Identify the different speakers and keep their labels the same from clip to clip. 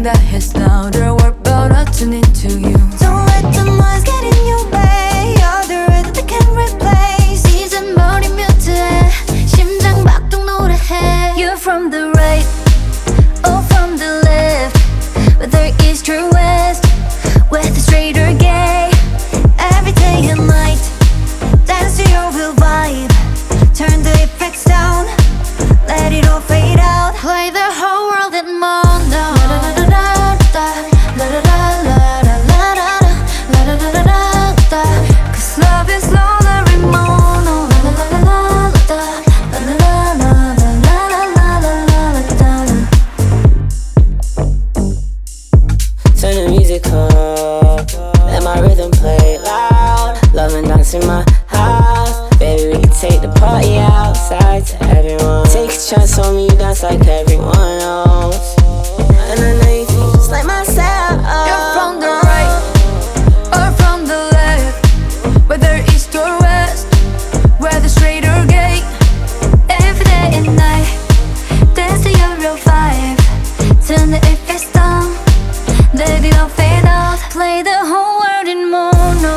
Speaker 1: that hits louder. We're about to tune into you.
Speaker 2: Don't let the noise get in your way. You're the rhythm that can replace.
Speaker 1: 이제 머리 뮤트해 심장 박동 노래해. You're from the right or from the left, whether east or west, whether straight or gay. Every day and night, dance to your real vibe. Turn the effects down, let it all fade out. Play the whole world in mono. Cause love is louder in mono.
Speaker 3: Turn the music up, let my rhythm play loud. Love and dance in my house. Baby, we can take the party outside to everyone. Take a chance on me, you dance like everyone else. And I know you think just like myself.
Speaker 1: You're from the right or from the left, whether east or west, whether straight or gay. Every day and night, dance to your real vibe. Turn the effects down, let it all fade out. Play the whole world in mono.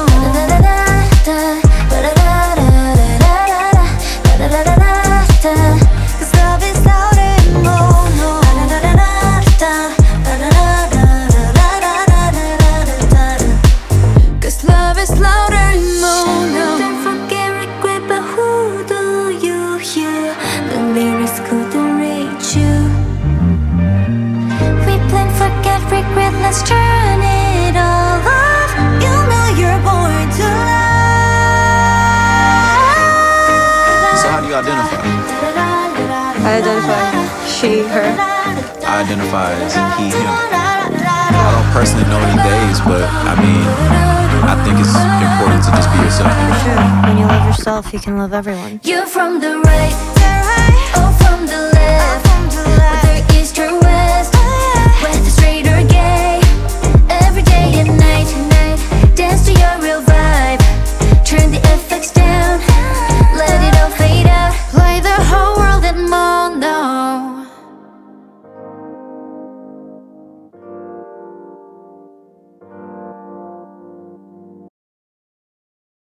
Speaker 1: Cause love is louder in mono. Cause love is louder in mono. Don't forget regret, but who do you hear? The lyrics couldn't reach you. Replay, forget, regret, let's turn it all off. You know you're born to love.
Speaker 4: So how do you identify?
Speaker 5: I identify she, her.
Speaker 4: I identify as he, him. I don't personally know any days, but I mean, I think it's important to just be yourself.
Speaker 5: Sure. When you love yourself, you can love everyone.
Speaker 1: You're from the right